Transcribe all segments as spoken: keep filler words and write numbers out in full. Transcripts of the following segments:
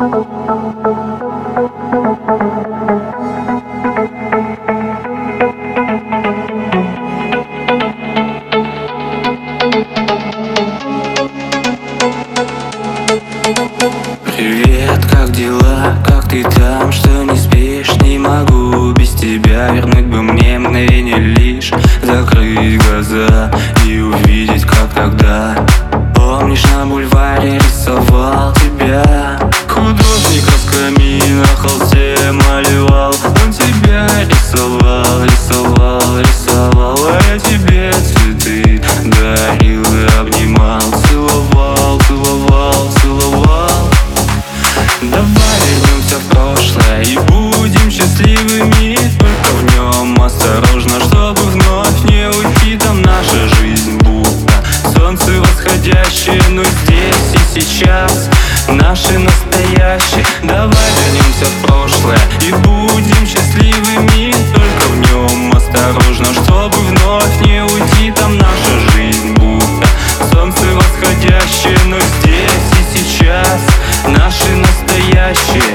Привет, как дела? Как ты там? Что не спишь? Не могу без тебя. Вернуть бы мне мгновение лишь, закрыть глаза и увидеть, как тогда. Помнишь, на бульваре рисовал тебя? Художник красками на холсте малевал. Он тебя рисовал, рисовал, рисовал. А я тебе цветы дарил и обнимал. Целовал, целовал, целовал. Давай вернемся в прошлое и будем счастливыми. Только в нем осторожно, чтобы вновь не уйти. Там наша жизнь будто солнце восходящее. Но здесь и сейчас наше настоящее. Давай вернемся в прошлое и будем счастливыми. Только в нем осторожно, чтобы вновь не уйти. Там наша жизнь будто солнце восходящее. Но здесь и сейчас наше настоящее.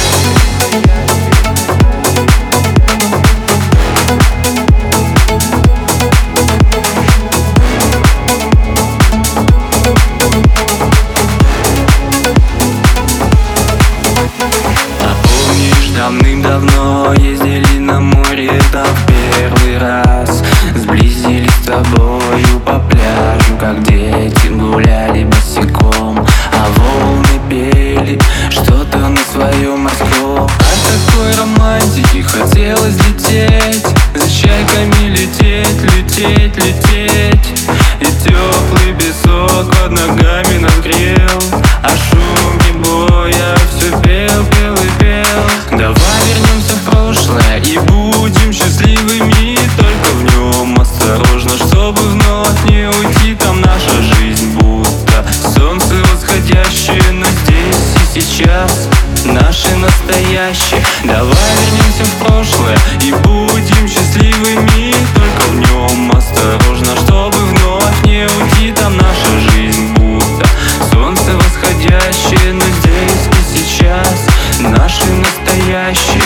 Давным-давно ездили на море, там в первый раз сблизились с тобою по пляжу, как дети гуляли босиком, а волны пели что-то на своем морском. От такой романтики хотелось лететь, за чайками лететь, лететь, лететь. И теплый песок под ногами нас грел, а шум прибоя все пел, пел и пел. Давай вернемся в прошлое и будем счастливыми. Только в нем осторожно, чтобы вновь не уйти. Там наша жизнь будто солнце восходящее. Но здесь и сейчас наше настоящее. Давай вернемся в прошлое и будем счастливыми. Только в нем осторожно, чтобы вновь не уйти. Там наша жизнь будто солнце восходящее. Но здесь и сейчас наше настоящее.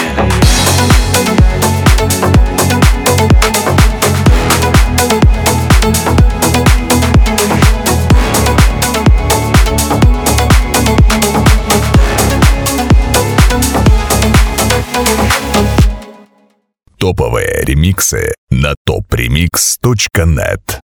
Топовые ремиксы на топ ремикс точка нет.